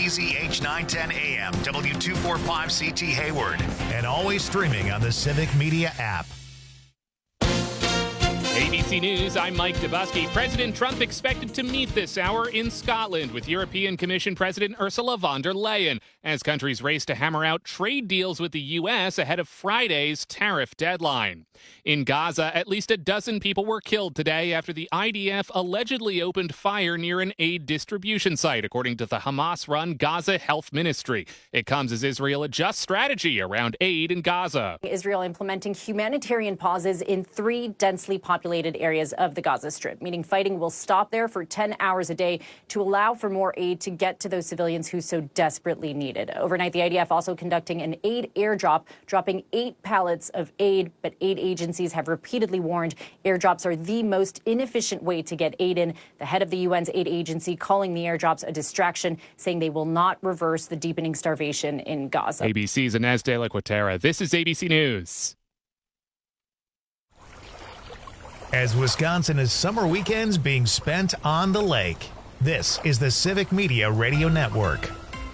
KTZH 910 AM, W245CT Hayward, and always streaming on the Civic Media app. ABC News, I'm Mike Dubusky. President Trump expected to meet this hour in Scotland with European Commission President Ursula von der Leyen as countries race to hammer out trade deals with the U.S. ahead of Friday's tariff deadline. In Gaza, at least a dozen people were killed today after the IDF allegedly opened fire near an aid distribution site, according to the Hamas-run Gaza Health Ministry. It comes as Israel adjusts strategy around aid in Gaza. Israel implementing humanitarian pauses in 3 densely populated areas of the Gaza Strip, meaning fighting will stop there for 10 hours a day to allow for more aid to get to those civilians who so desperately need it. Overnight, the IDF also conducting an aid airdrop, dropping 8 pallets of aid, but aid agencies have repeatedly warned airdrops are the most inefficient way to get aid in. The head of the UN's aid agency calling the airdrops a distraction, saying they will not reverse the deepening starvation in Gaza. ABC's Inez de la Quatera. This is ABC News. As Wisconsin is summer weekends being spent on the lake, this is the Civic Media Radio Network.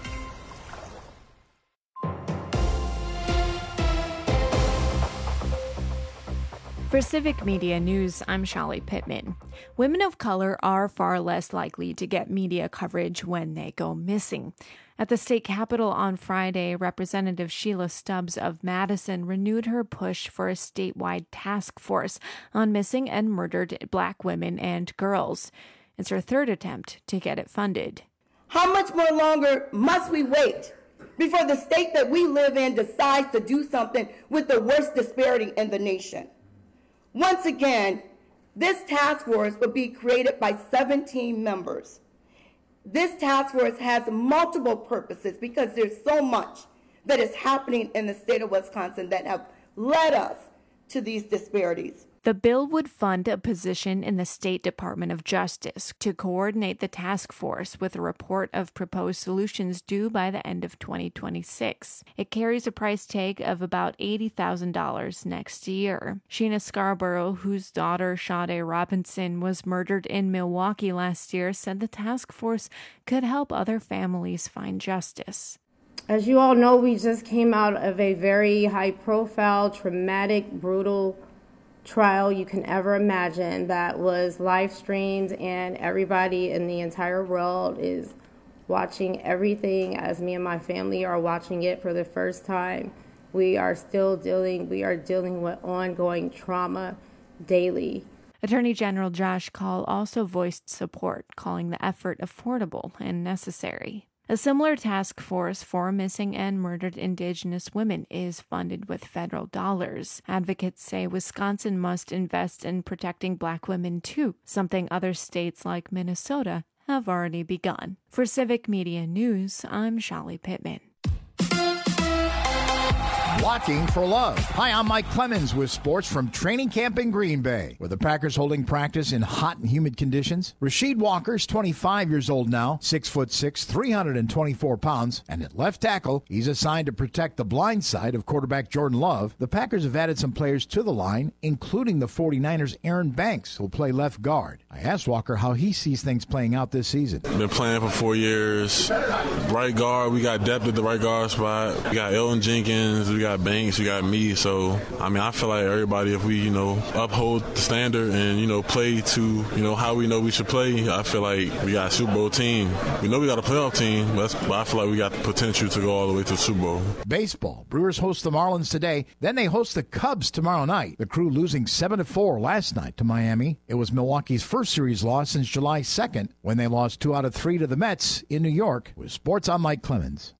For Civic Media News, I'm Shali Pittman. Women of color are far less likely to get media coverage when they go missing. At the state capitol on Friday, Representative Sheila Stubbs of Madison renewed her push for a statewide task force on missing and murdered Black women and girls. It's her 3rd attempt to get it funded. How much more longer must we wait before the state that we live in decides to do something with the worst disparity in the nation? Once again, this task force will be created by 17 members. This task force has multiple purposes because there's so much that is happening in the state of Wisconsin that have led us to these disparities. The bill would fund a position in the State Department of Justice to coordinate the task force with a report of proposed solutions due by the end of 2026. It carries a price tag of about $80,000 next year. Sheena Scarborough, whose daughter Sade Robinson was murdered in Milwaukee last year, said the task force could help other families find justice. As you all know, we just came out of a very high-profile, traumatic, brutal trial you can ever imagine that was live streamed, and everybody in the entire world is watching everything as me and my family are watching it for the first time. We are dealing with ongoing trauma daily. Attorney General Josh Kaul also voiced support, calling the effort affordable and necessary. A similar task force for missing and murdered Indigenous women is funded with federal dollars. Advocates say Wisconsin must invest in protecting Black women too, something other states like Minnesota have already begun. For Civic Media News, I'm Shali Pittman. Blocking for Love. Hi, I'm Mike Clemens with sports from training camp in Green Bay, where the Packers holding practice in hot and humid conditions. Rasheed Walker's 25 years old now, 6'6", 324 pounds, and at left tackle, he's assigned to protect the blind side of quarterback Jordan Love. The Packers have added some players to the line, including the 49ers' Aaron Banks, who'll play left guard. I asked Walker how he sees things playing out this season. Been playing for 4 years. Right guard, we got depth at the right guard spot. We got Elton Jenkins, we got Banks, we got me. So, I feel like everybody, if we, uphold the standard and, play to, how we know we should play, I feel like we got a Super Bowl team. We know we got a playoff team, but I feel like we got the potential to go all the way to the Super Bowl. Baseball. Brewers host the Marlins today. Then they host the Cubs tomorrow night. The Crew losing 7-4 last night to Miami. It was Milwaukee's first series loss since July 2nd, when they lost 2 out of 3 to the Mets in New York. With sports, I'm Mike Clemens.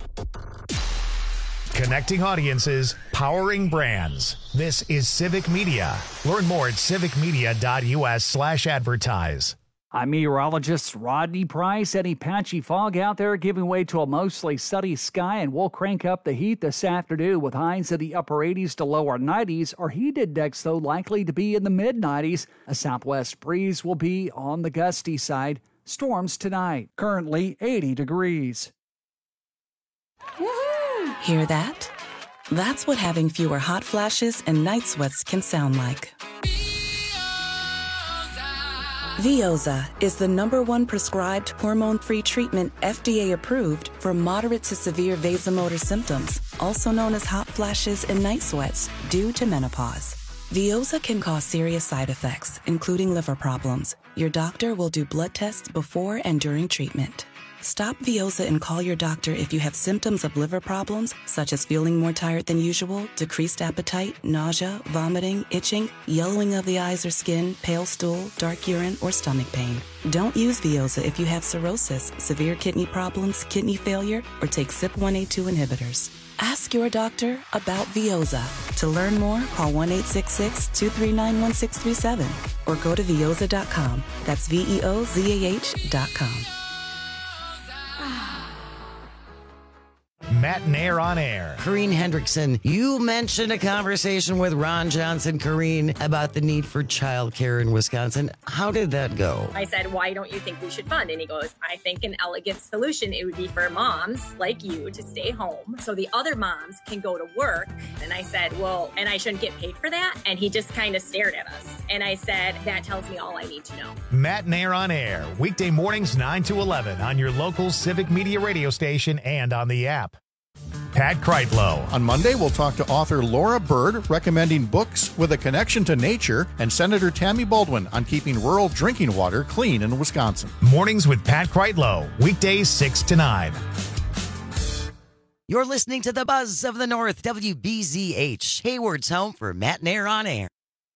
Connecting audiences, powering brands. This is Civic Media. Learn more at civicmedia.us/advertise. I'm meteorologist Rodney Price. Any patchy fog out there giving way to a mostly sunny sky, and we'll crank up the heat this afternoon with highs in the upper 80s to lower 90s. Our heat index, though, likely to be in the mid-90s. A southwest breeze will be on the gusty side. Storms tonight. Currently 80 degrees. Hear that? That's what having fewer hot flashes and night sweats can sound like. Veoza is the #1 prescribed hormone-free treatment FDA approved for moderate to severe vasomotor symptoms, also known as hot flashes and night sweats, due to menopause. Veoza can cause serious side effects, including liver problems. Your doctor will do blood tests before and during treatment. Stop Veoza and call your doctor if you have symptoms of liver problems, such as feeling more tired than usual, decreased appetite, nausea, vomiting, itching, yellowing of the eyes or skin, pale stool, dark urine, or stomach pain. Don't use Veoza if you have cirrhosis, severe kidney problems, kidney failure, or take CYP1A2 inhibitors. Ask your doctor about Veoza. To learn more, call 1-866-239-1637 or go to Veoza.com. That's VEOZAH.com. Matt and Air on Air. Corrine Hendrickson, you mentioned a conversation with Ron Johnson, Corrine, about the need for childcare in Wisconsin. How did that go? I said, why don't you think we should fund? And he goes, I think an elegant solution, it would be for moms like you to stay home so the other moms can go to work. And I said, well, and I shouldn't get paid for that? And he just kind of stared at us. And I said, that tells me all I need to know. Matt and Air on Air, weekday mornings 9 to 11 on your local Civic Media radio station and on the app. Pat Kreitlow. On Monday, we'll talk to author Laura Bird, recommending books with a connection to nature, and Senator Tammy Baldwin on keeping rural drinking water clean in Wisconsin. Mornings with Pat Kreitlow, weekdays 6 to 9. You're listening to the Buzz of the North, WBZH, Hayward's home for Matt and Air on Air.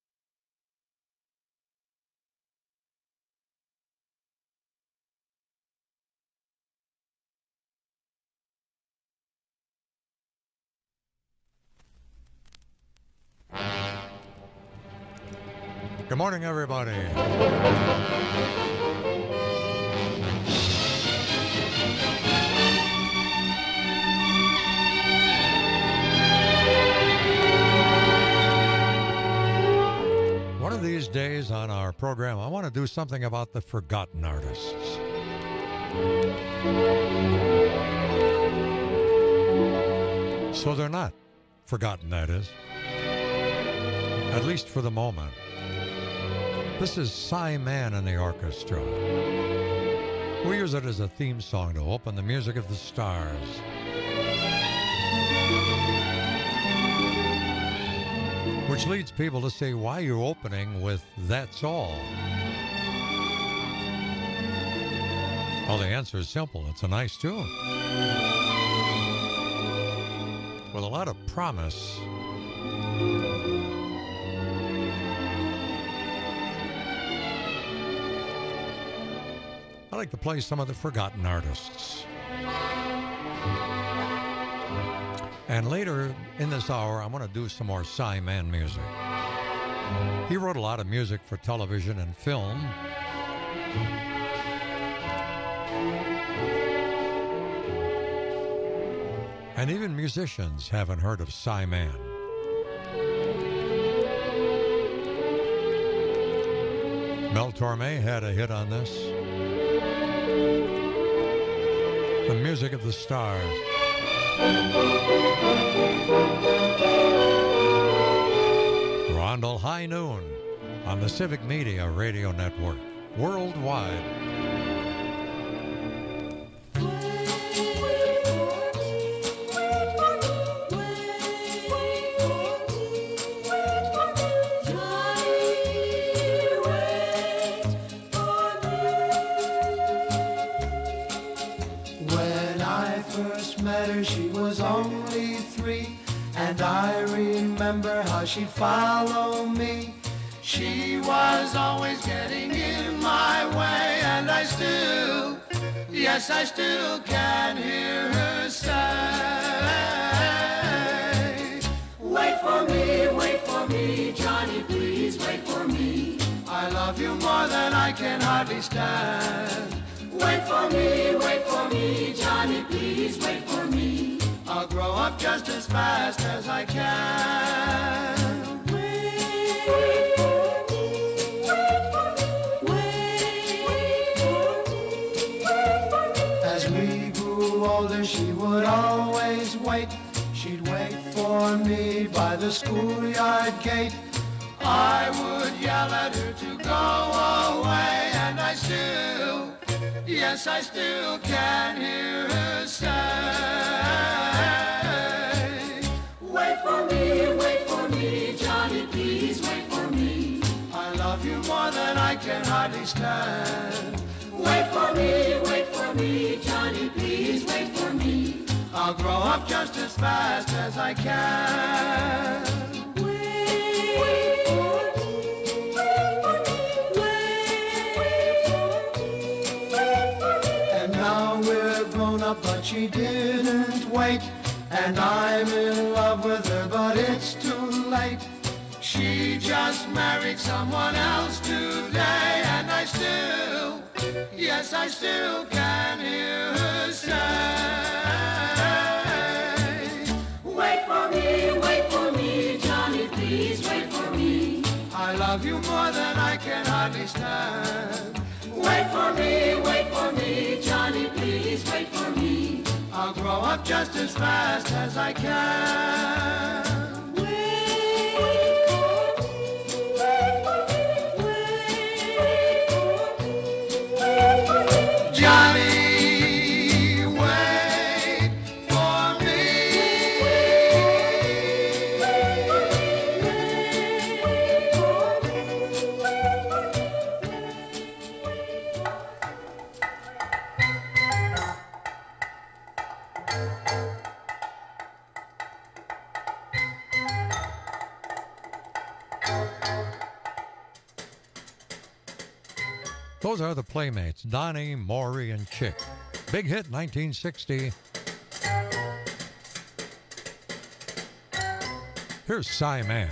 Good morning, everybody. One of these days on our program, I want to do something about the forgotten artists. So they're not forgotten, that is. At least for the moment. This is Cy Mann and the Orchestra. We use it as a theme song to open the music of the stars. Which leads people to say, why are you opening with That's All? Well, the answer is simple. It's a nice tune. With a lot of promise. I like to play some of the forgotten artists. And later in this hour, I'm going to do some more Cy Mann music. He wrote a lot of music for television and film. And even musicians haven't heard of Cy Mann. Mel Torme had a hit on this. The music of the stars. Rondell High Noon on the Civic Media Radio Network, worldwide. She was only 3, and I remember how she'd follow me. She was always getting in my way, and I still can hear her say, wait for me, Johnny, please wait for me. I love you more than I can hardly stand. Wait for me, Johnny, please wait for me. I'll grow up just as fast as I can. Wait for me, wait for me. As we grew older, she would always wait. She'd wait for me by the schoolyard gate. I would yell at her to go away, and I still, yes, I still can hear her say, wait for me, Johnny, please wait for me. I love you more than I can hardly stand. Wait for me, Johnny, please wait for me. I'll grow up just as fast as I can. And now we're grown up, but she didn't wait. And I'm in love with her, but it's too late. She just married someone else today, and I still, yes, I still can hear her say, wait for me, Johnny, please wait for me. I love you more than I can hardly stand. Wait for me, Johnny, please wait for me. I'll grow up just as fast as I can. Johnny, wait for me. Those are the Playmates, Donnie, Maury, and Chick. Big hit, 1960. Here's Cy Man.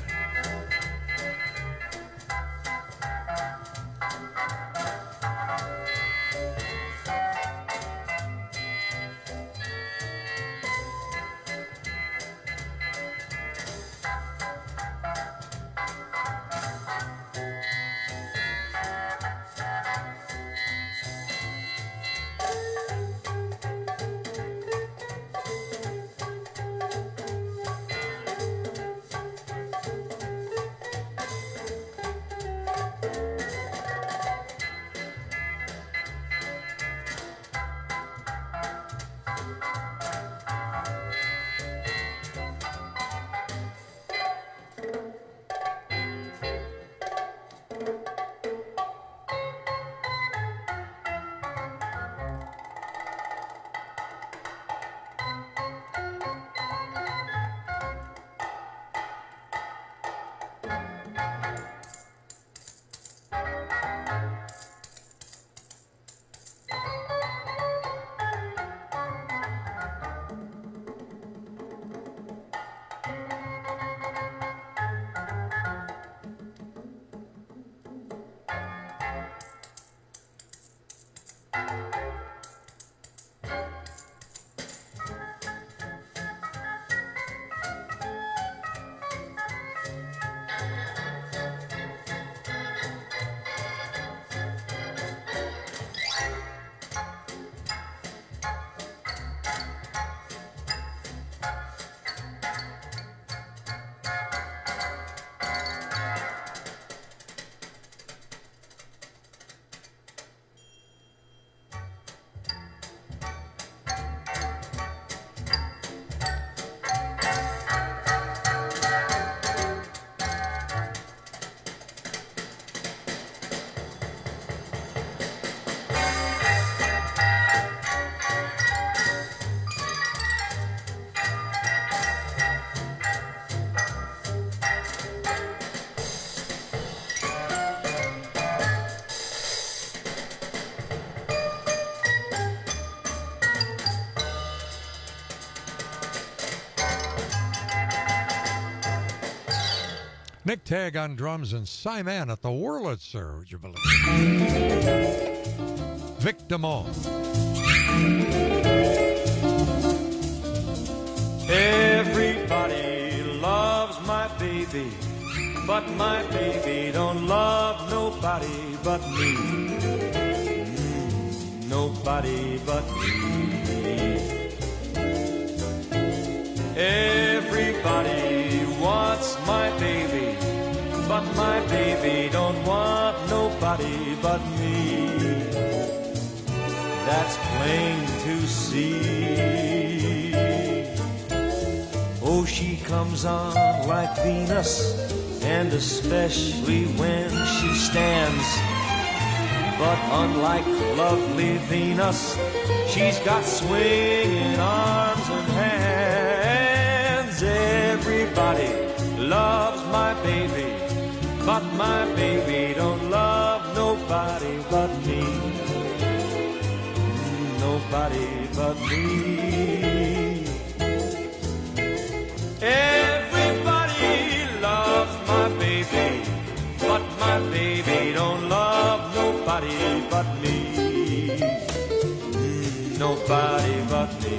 Nick Tagg on drums and Cy Man at the Wurlitzer, would you believe? Vic Damone. Everybody loves my baby, but my baby don't love nobody but me. Nobody but me. Everybody wants my baby, but but my baby don't want nobody but me. That's plain to see. Oh, she comes on like Venus, and especially when she stands. But unlike lovely Venus, she's got swinging arms and hands. Everybody loves my baby, but my baby don't love nobody but me. Nobody but me. Everybody loves my baby, but my baby don't love nobody but me. Nobody but me.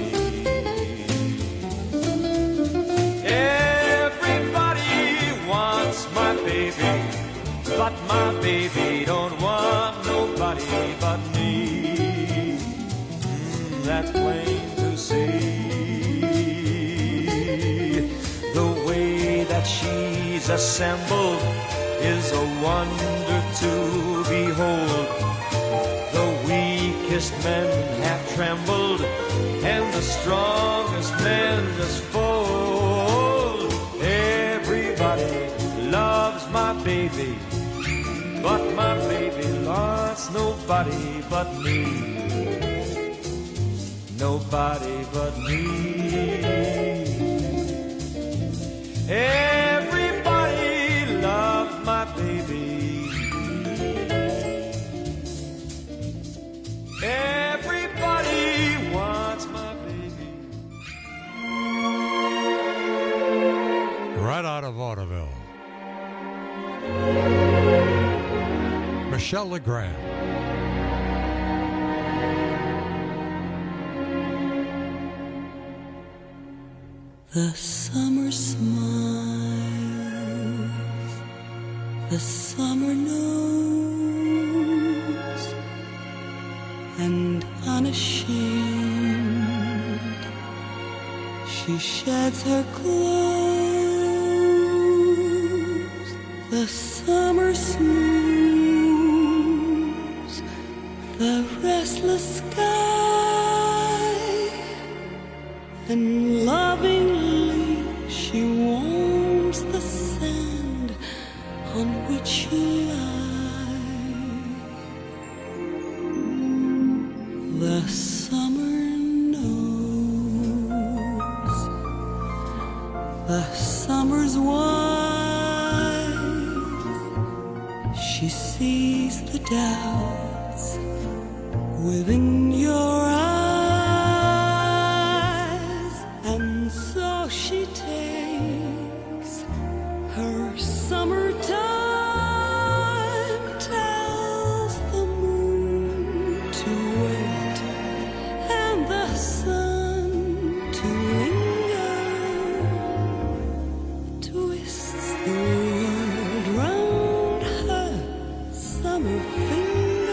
Everybody wants my baby, but my baby don't want nobody but me. That's plain to see. The way that she's assembled is a wonder to behold. The weakest men have trembled, and the strongest men just fold. Everybody loves my baby, but my baby loves nobody but me. Nobody but me. Everybody loves my baby. Everybody wants my baby. Right out of vaudeville, Michelle LeGrand. The summer smiles, the summer knows, and unashamed she sheds her clothes. The summer smooths the restless sky, and lovingly she warms the sand on which you lie. The summer knows, the summer's wise. She sees the doubts within your eyes, and so she takes her summertime, tells the moon to wait and the sun to linger, twists the world round her summer finger.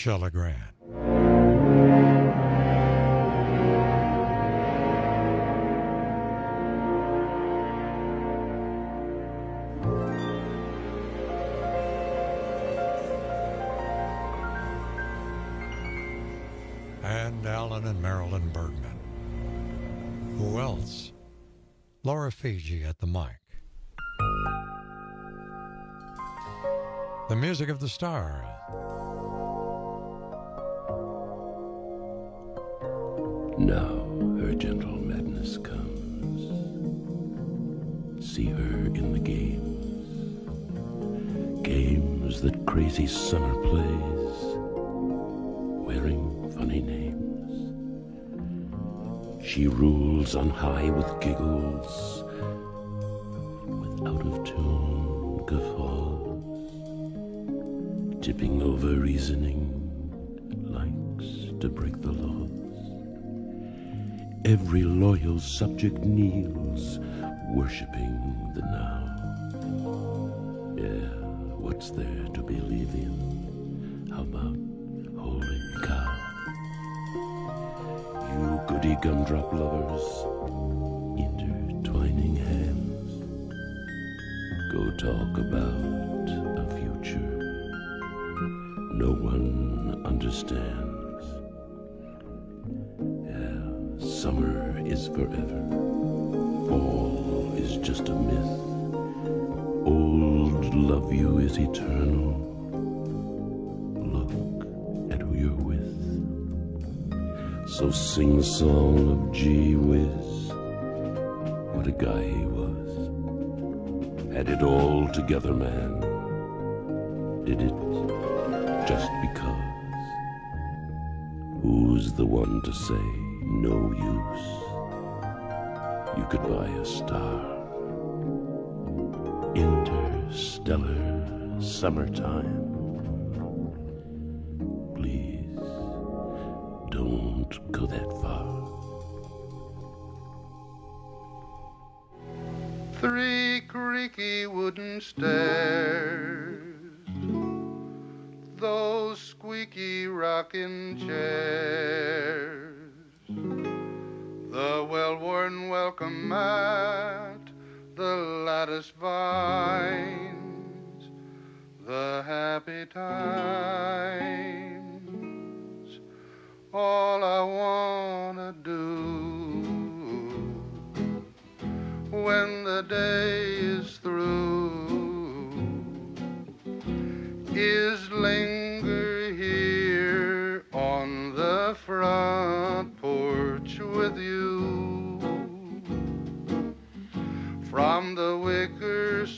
Marcia LeGrand. And Alan and Marilyn Bergman. Who else? Laura Fiji at the mic. The music of the stars. Now her gentle madness comes. See her in the games that crazy summer plays, wearing funny names. She rules on high with giggles, with out-of-tune guffaws, tipping over reasoning, likes to break the laws. Every loyal subject kneels, worshipping the now. Yeah, what's there to believe in? How about holy cow? You goody gumdrop lovers, intertwining hands, go talk about a future no one understands. Yeah, summer is forever, fall is just a myth, old love you is eternal. Look at who you're with. So sing a song of gee whiz, what a guy he was. Had it all together, man. Did it just because? Who's the one to say no use? You could buy a star. Interstellar summertime. Please, don't go that far. 3 creaky wooden stairs, those squeaky rocking chairs, the well-worn welcome mat, the lattice vines, the happy times, all I wanna do when the day is through is linger here on the front porch with you. From the wicker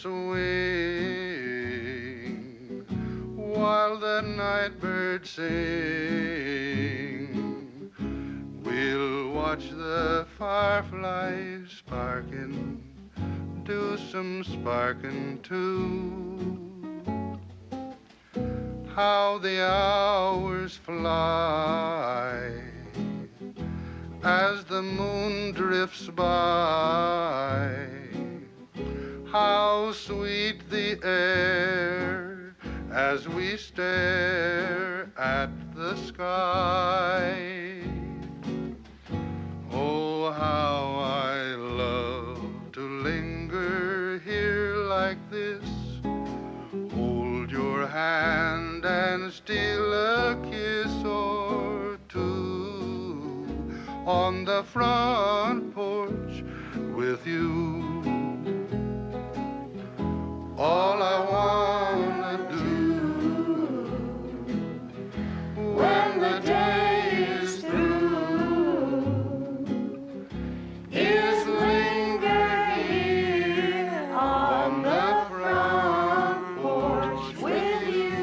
swing while the night birds sing, we'll watch the fireflies sparking, do some sparking too. How the hours fly as the moon drifts by. How sweet the air as we stare at the sky. Oh, how I love to linger here like this, hold your hand and steal a kiss or two on the front porch with you. All I wanna do when the day is through is linger here on the front porch with you.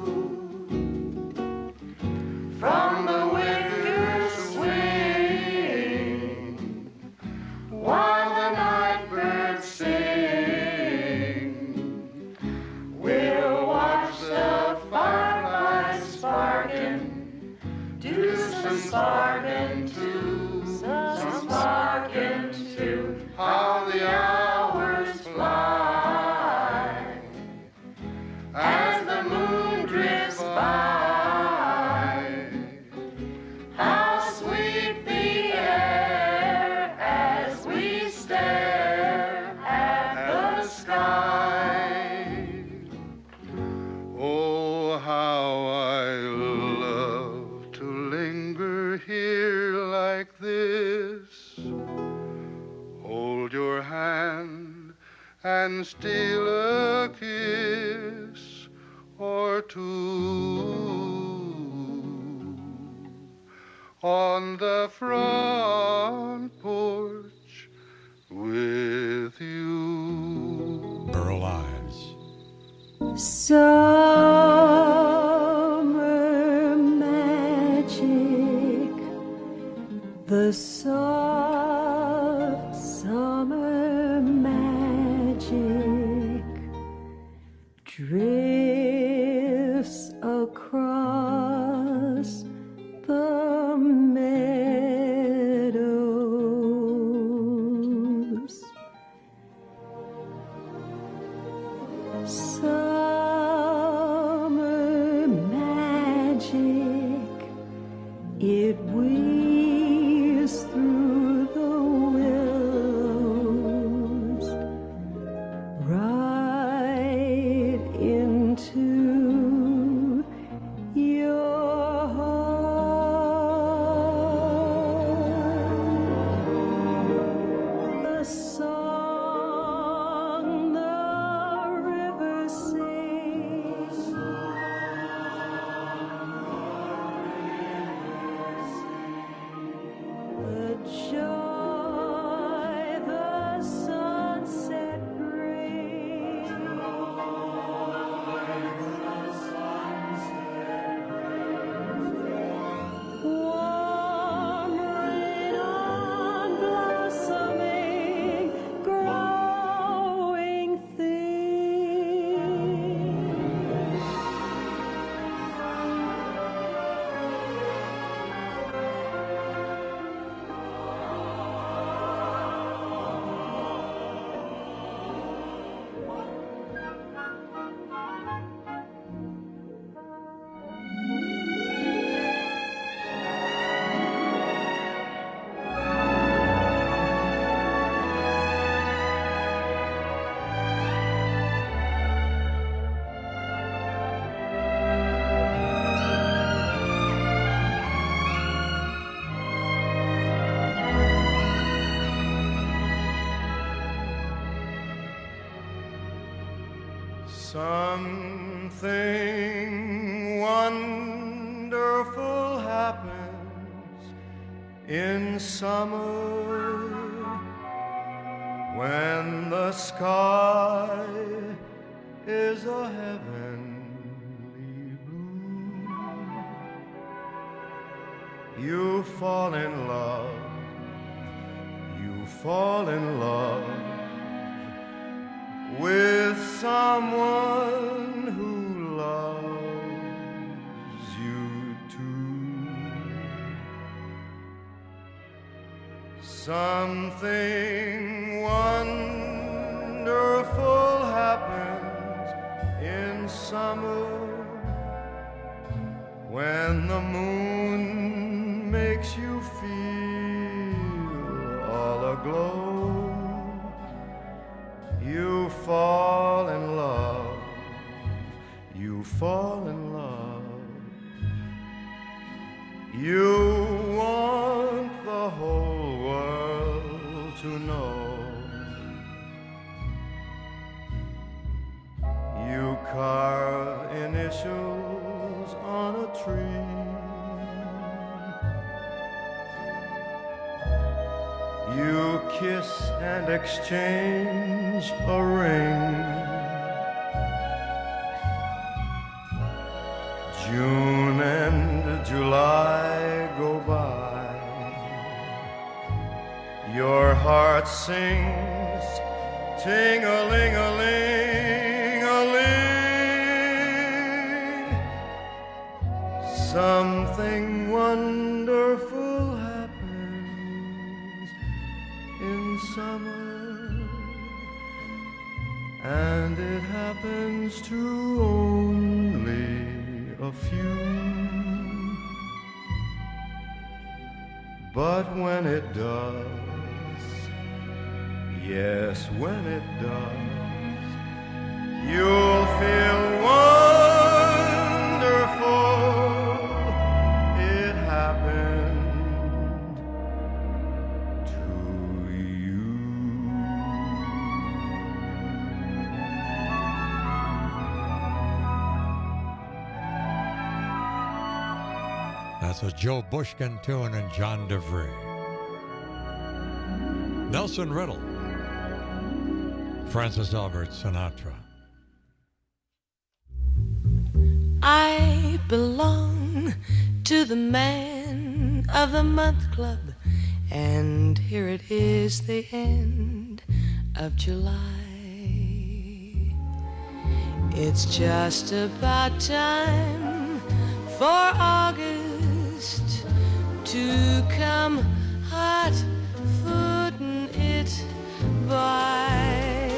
From the wicker swing while the night birds sing, we'll watch the firelight sparking, do some sparking too, some sparking too. How the hours fly as the moon drifts by. like this. Hold your hand and steal a kiss or two on the front porch with you. Burl Ives. Summer magic, the soft summer magic drifts across the meadows. Summer magic, it weaves through the willows right into your heart. The song the river sings, the joy the sunset brings, warm rain on blossoming, growing things. Something wonderful happens in summer when the sky is a heavenly blue. You fall in love, you fall in love with someone who loves you too. Something wonderful happens in summer when the moon makes you feel all aglow. You fall in love, you fall in love. You want the whole world to know. You carve initials on a tree. You kiss and exchange a ring. June and July go by. Your heart sings ting-a-ling-a-ling-a-ling. Something wonderful happens in summer, and it happens to only a few. But when it does, yes, when it does, you'll feel wonderful. It happened That's a Joe Bushkin tune and John DeVry. Nelson Riddle, Francis Albert Sinatra. I belong to the Man of the Month Club, and here it is, the end of July. It's just about time for August to come hot footing it by.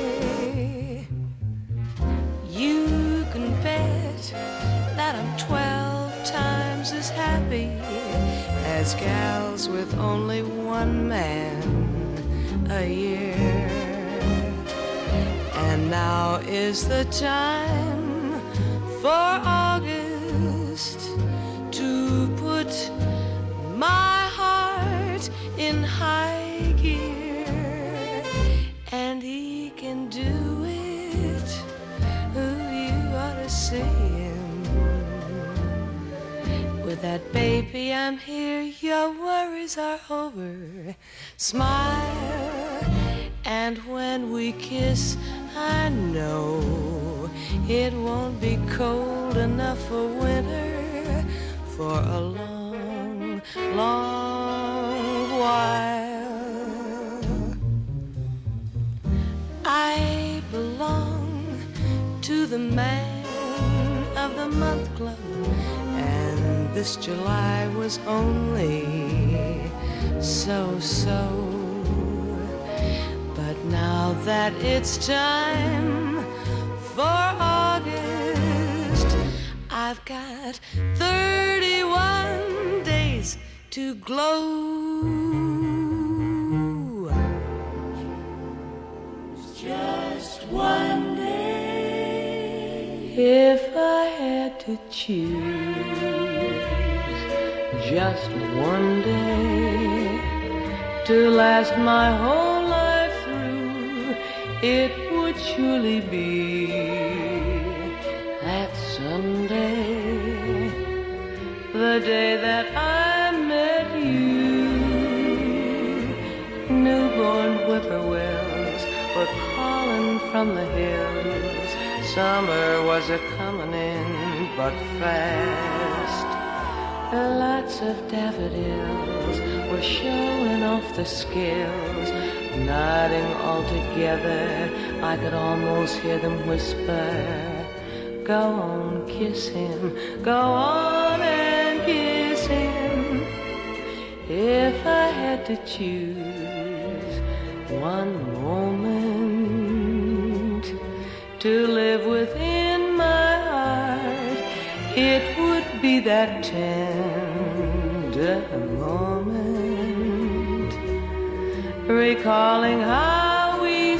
You can bet that I'm 12 times as happy as gals with only one man a year. And now is the time for August to put my heart in high gear, and he can do it. Ooh, you ought to see him. With that baby I'm here, your worries are over. Smile, and when we kiss, I know it won't be cold enough for winter for a long, long while. I belong to the Man of the Month Club, and this July was only so-so. But now that it's time for August, I've got 31 days to glow. Just one day. If I had to choose just one day to last my whole life through, it would surely be that Sunday, the day that I met you. Newborn whippoorwills were calling from the hills. Summer was a-comin' in, but fast. Lots of daffodils were showing off the scales, nodding all together. I could almost hear them whisper, go on, kiss him, go on and kiss him. If I had to choose one moment to live within my heart, it would be that tender moment, recalling how we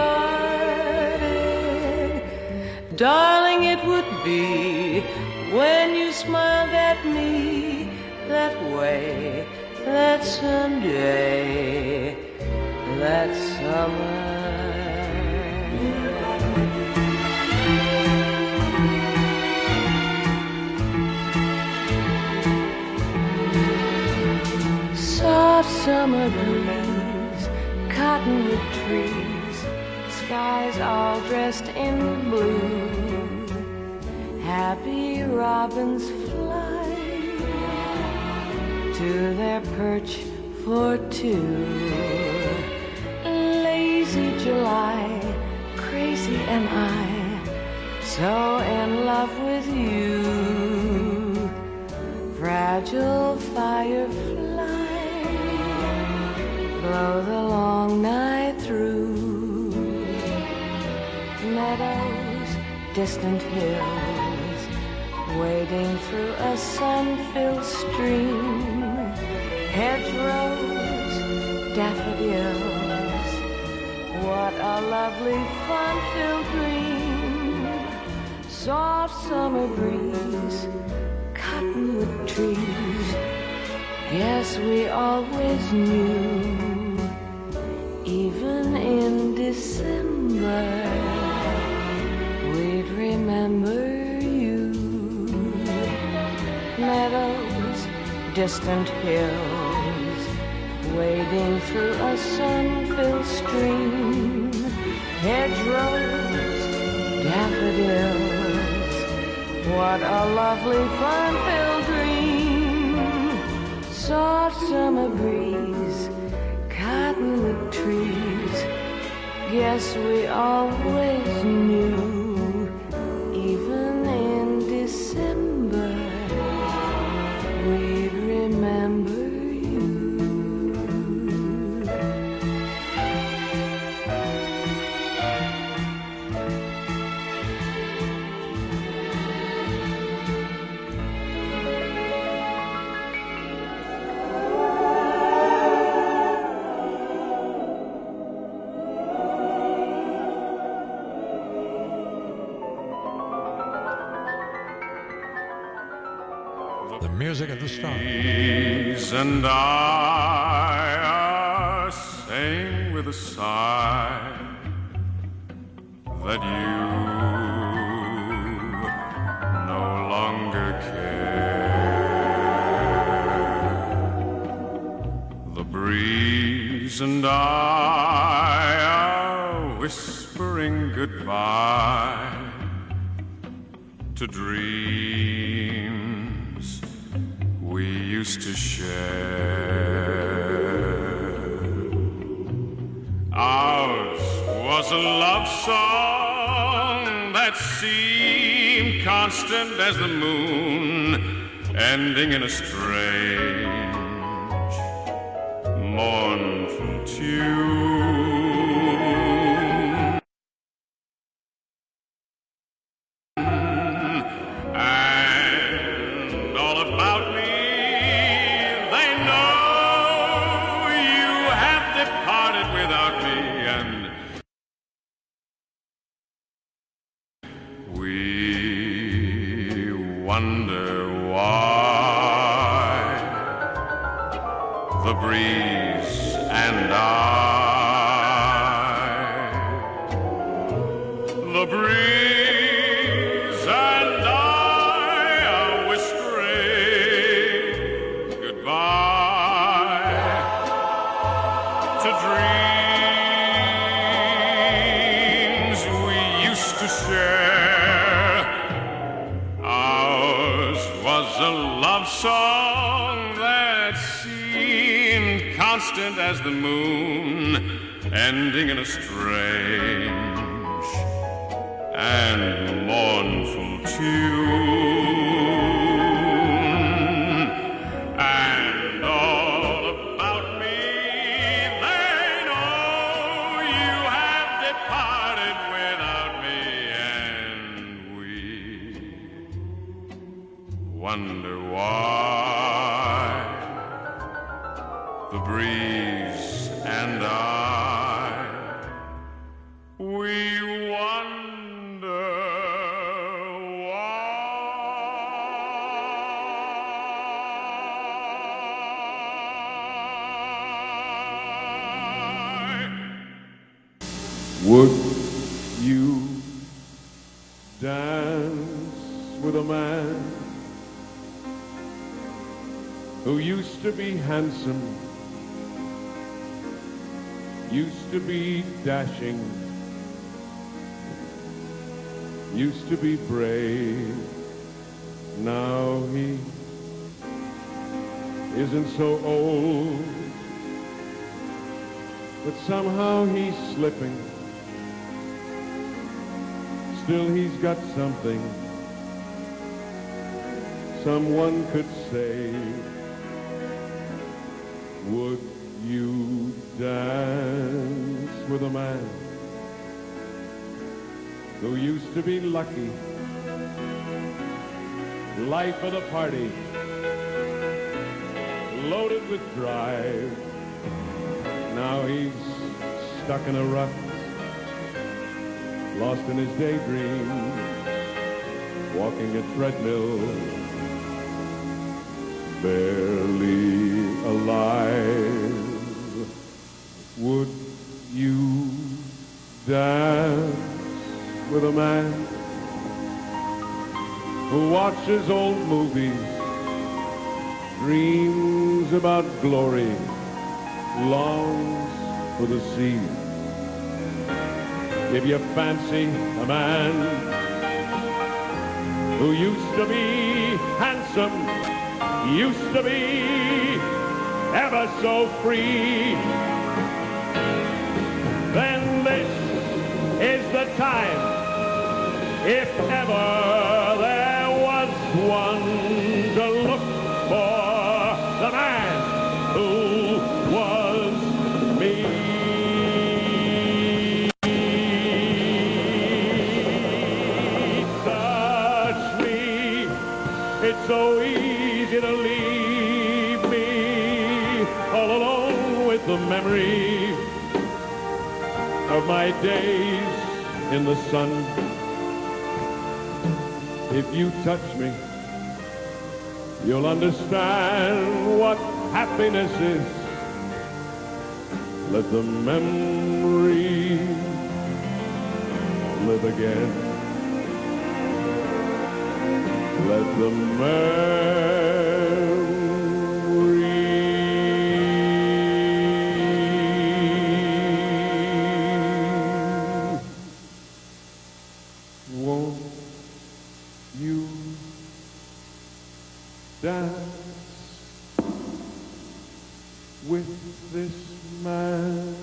started. Darling, it would be when you smiled at me that way, that Sunday, that summer. Soft summer breeze, cottonwood trees, skies all dressed in blue. Happy robins fly to their perch for two. Lazy July, crazy am I, so in love with you. Fragile firefly, blow the long night through. Meadows, distant hills, wading through a sun-filled stream. Hedgerows, daffodils, what a lovely fun-filled dream. Soft summer breeze, cottonwood trees, yes, we always knew. Even in December, we'd remember you. Meadows, distant hills, wading through a sun-filled stream, hedgerows, daffodils, what a lovely fun-filled dream. Soft summer breeze, cottonwood trees, yes, we always knew, even in December, we'd remember you. The music of the stars. Trees and I are saying with a sigh that you no longer care. The breeze and I are whispering goodbye to dreams we used to share. Ours was a love song that seemed constant as the moon, ending in a strange, mournful tune. And all about me they know you have departed without me, and we wonder why the breeze and the breeze and I are whispering goodbye to dreams we used to share. Ours was a love song that seemed constant as the moon, ending in a strange and mournful tune. And all about me they know you have departed without me, and we wonder why the breeze and we wonder why. Would you dance with a man who used to be handsome, used to be dashing, used to be brave? Now he isn't so old, but somehow he's slipping. Still he's got something someone could save. Would you dance with a man who used to be lucky, life of the party, loaded with drive? Now he's stuck in a rut, lost in his daydream, walking a treadmill, barely alive. Would you dance with a man who watches old movies, dreams about glory, longs for the sea. If you fancy a man who used to be handsome, used to be ever so free, then this is the time, if ever there was one, to look for the man who was me. Touch me, it's so easy to leave me all alone with the memory of my days in the sun. If you touch me, you'll understand what happiness is. Let the memory live again. Let the won't you dance with this man?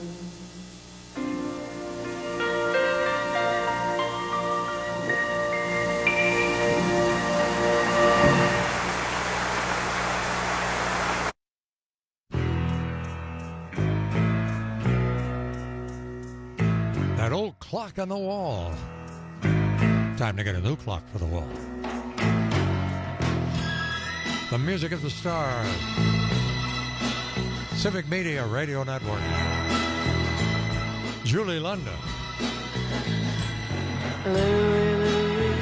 That old clock on the wall. Time to get a new clock for the wall. The music of the stars. Civic Media Radio Network. Julie London. Louie, Louie,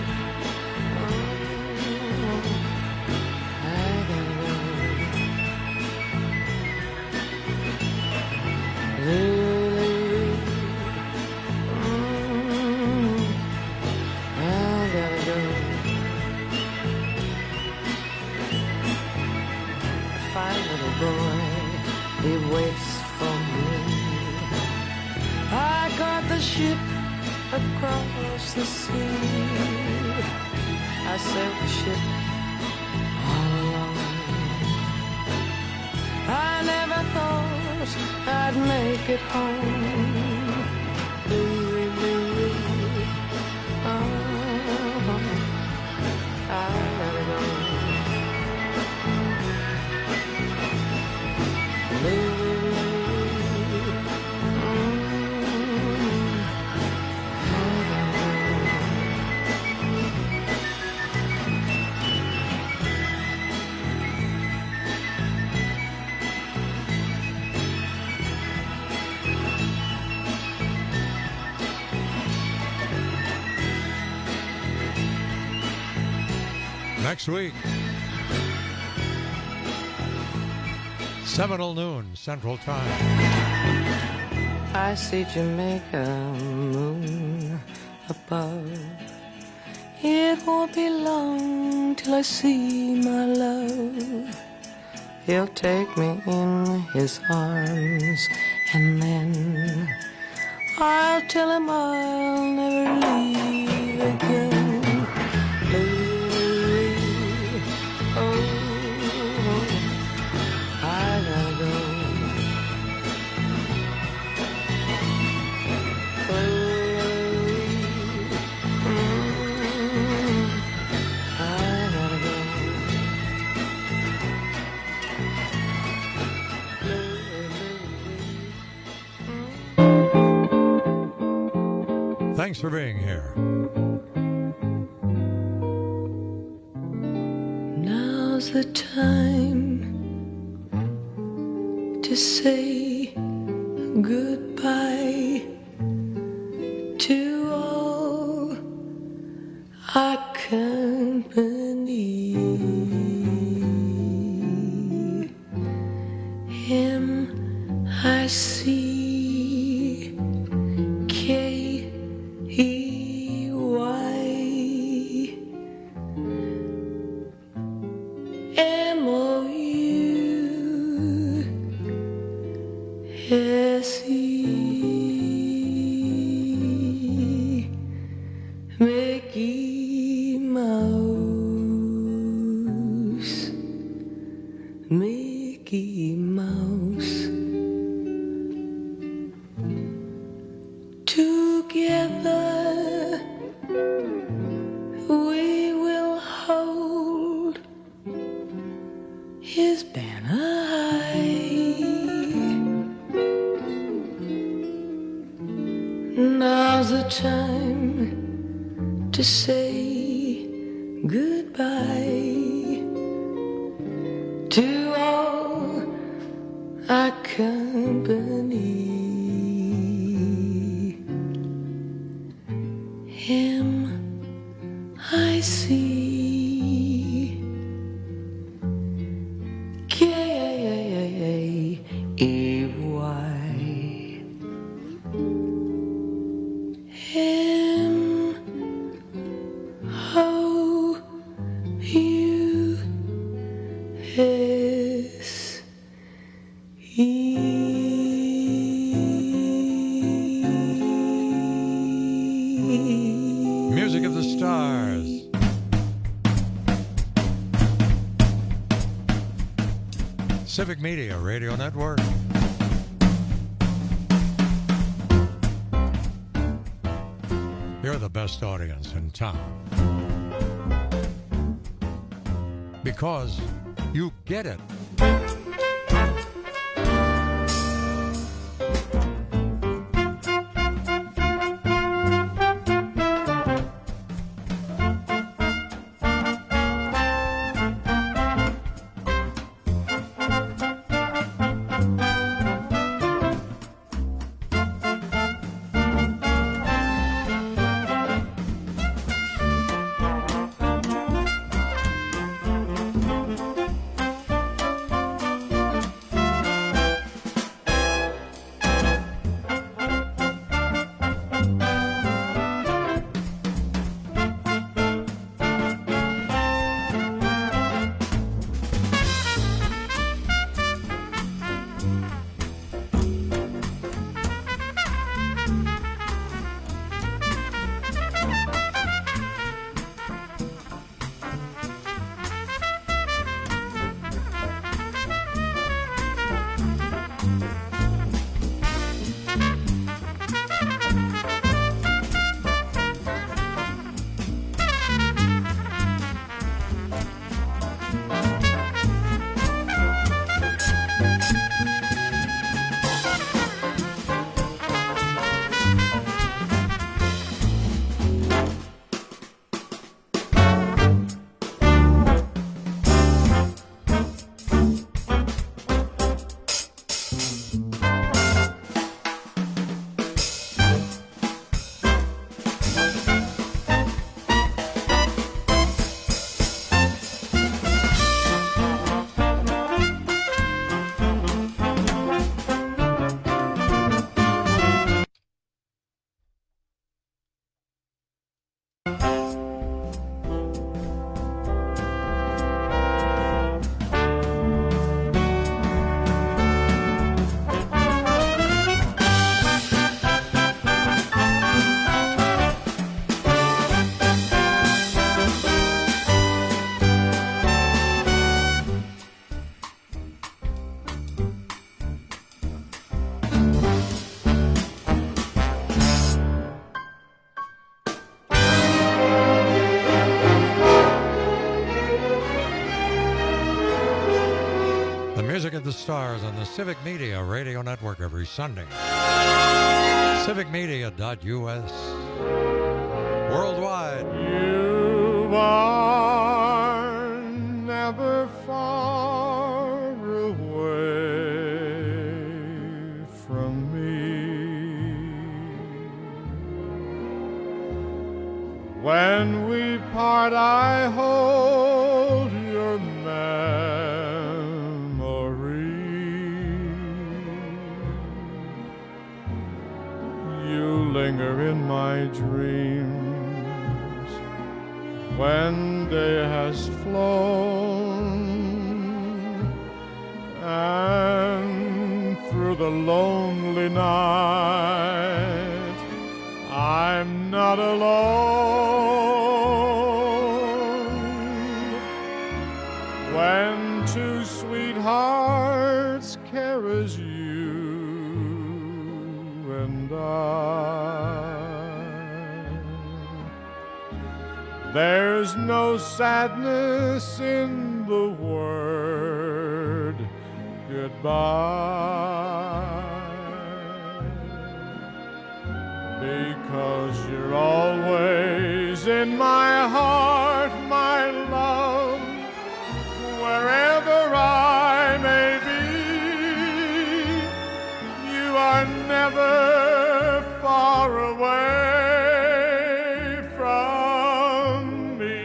I gotta go. Louie, Louie, I gotta go. Fine little boy, he waits for me. I caught the ship across the sea. I sailed the ship all alone. I never thought I'd make it home. Louie, Louie, oh, I gotta go. Louie, Next week, 7 till noon Central Time. I see Jamaica moon above. It won't be long till I see my love. He'll take me in his arms, and then I'll tell him I'll never leave again. Louie, oh, I gotta go. Thanks for being here. Now's the time to say goodbye to all our company. Him I see, K-E-Y, M-O-U. Jessie, Mickey Mouse, Mickey Mouse. Together we will hold his banner high. Now's the time to say goodbye to all our company. Him I see, K-A-A-A-E-Y. Him, oh, you, S, Music of the Stars. Civic Media Radio Network. You're the best audience in town. Because you get it. Music of the Stars on the Civic Media Radio Network every Sunday. CivicMedia.us. Worldwide. You are never far away from me. When we part, I hold your memory. You linger in my dreams when day has flown and through over the lonely night. I'm not alone when two sweethearts carries you and I. There's no sadness in the word goodbye, because you're always in my heart, my love, wherever I may be. You are never far away from me.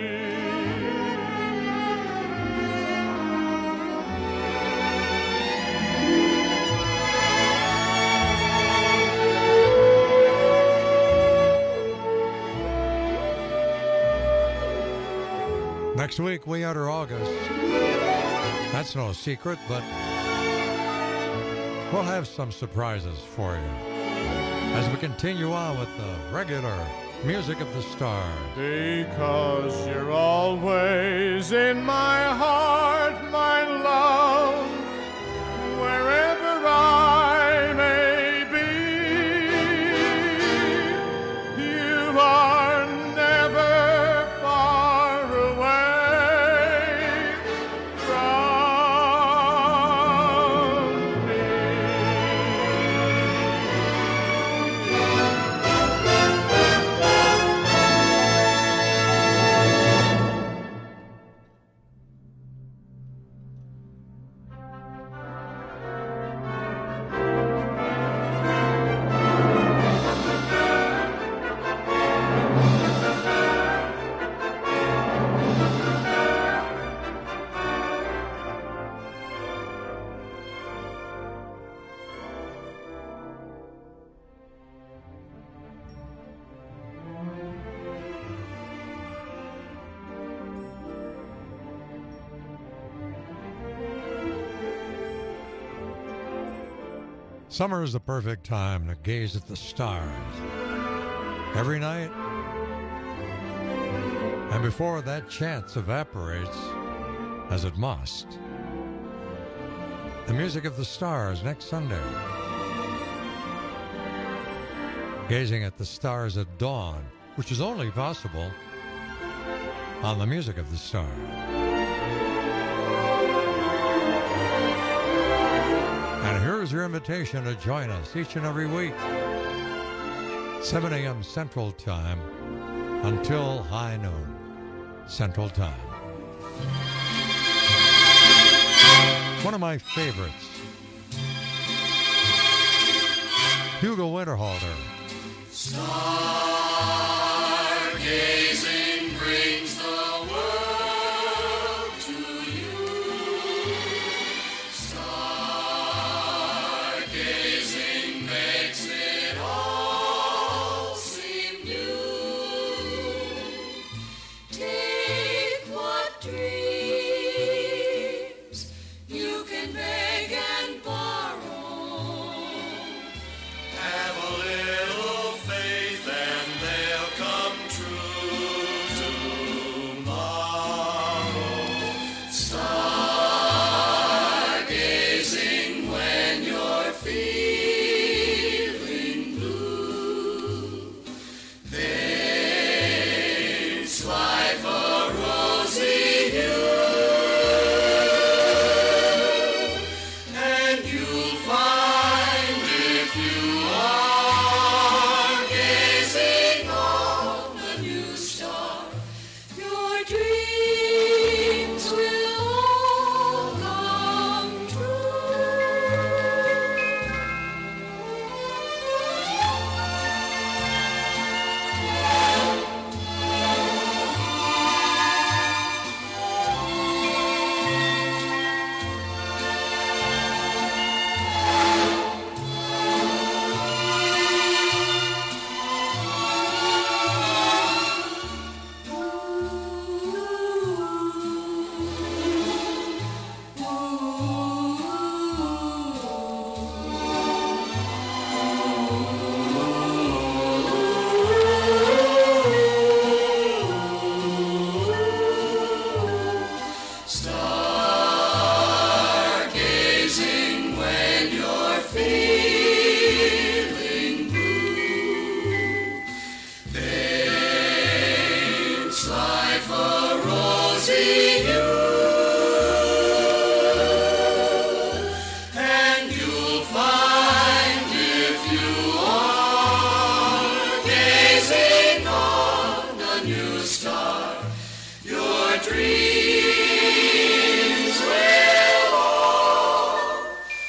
Next week, we enter August. That's no secret, but we'll have some surprises for you as we continue on with the regular Music of the Stars. Because you're always in my heart, my love, wherever I may be. You are never far away from me. Summer is the perfect time to gaze at the stars. Every night, and before that chance evaporates, as it must, the Music of the Stars next Sunday. Gazing at the stars at dawn, which is only possible on the Music of the Stars. And here's your invitation to join us each and every week, 7 a.m. Central Time until high noon Central Time. One of my favorites, Hugo Winterhalter. Stargazing brings the world to you. Stargazing makes it all seem new. Take what dreams you can beg and borrow. Have a little faith and they'll dreams will all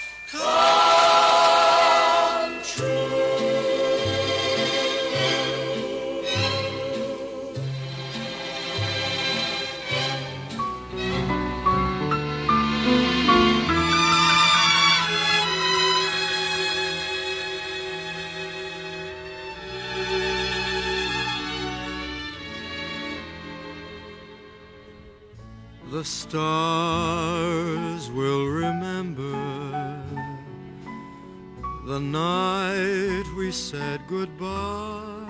come true. The stars will remember the night we said goodbye.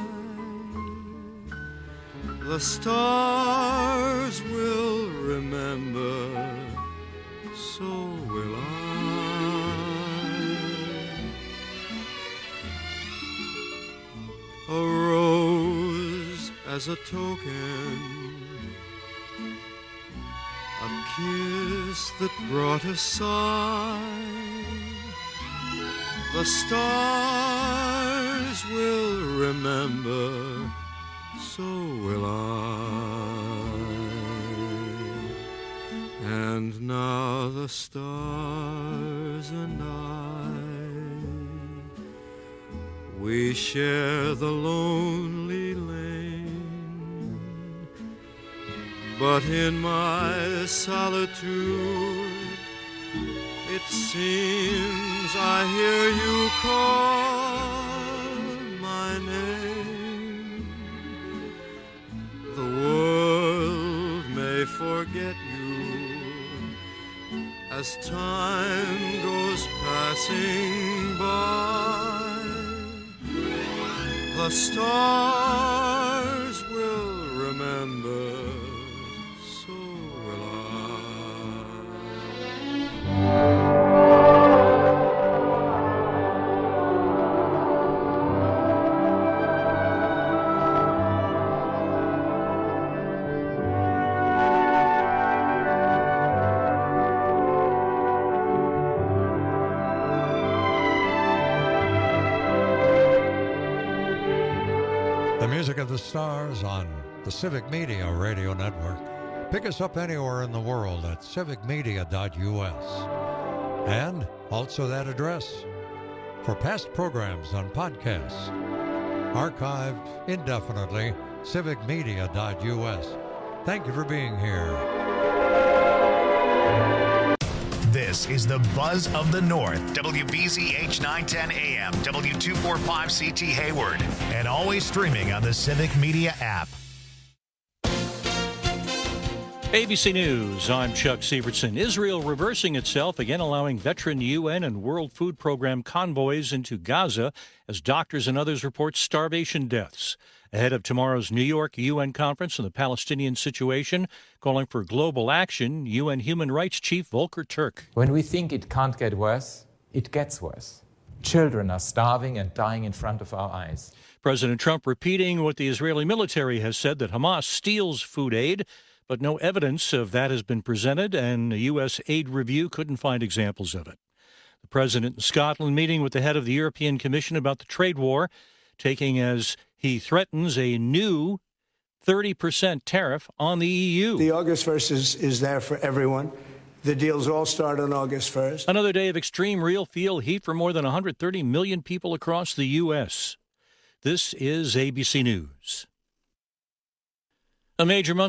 The stars will remember, so will I. A rose as a token, a kiss that brought a sigh. The stars will remember, so will I. And now the stars and I, we share the lonely lane. But in my solitude, it seems I hear you call my name. The world may forget you as time goes passing by. The stars will remember, so will The music of the stars on the Civic Media Radio Network. Pick us up anywhere in the world at civicmedia.us. And also that address for past programs on podcasts. Archived indefinitely, civicmedia.us. Thank you for being here. This is the Buzz of the North, WBZH 910 AM, W245CT Hayward, and always streaming on the Civic Media app. ABC News, I'm Chuck Sievertson. Israel reversing itself, again allowing veteran UN and World Food Program convoys into Gaza as doctors and others report starvation deaths. Ahead of tomorrow's New York UN conference on the Palestinian situation, calling for global action, UN Human Rights Chief Volker Turk. When we think it can't get worse, it gets worse. Children are starving and dying in front of our eyes. President Trump repeating what the Israeli military has said, that Hamas steals food aid, but no evidence of that has been presented, and a U.S. aid review couldn't find examples of it. The president in Scotland meeting with the head of the European Commission about the trade war, taking as he threatens a new 30% tariff on the EU. The August 1st is there for everyone. The deals all start on August 1st. Another day of extreme real-feel heat for more than 130 million people across the U.S. This is ABC News. A major month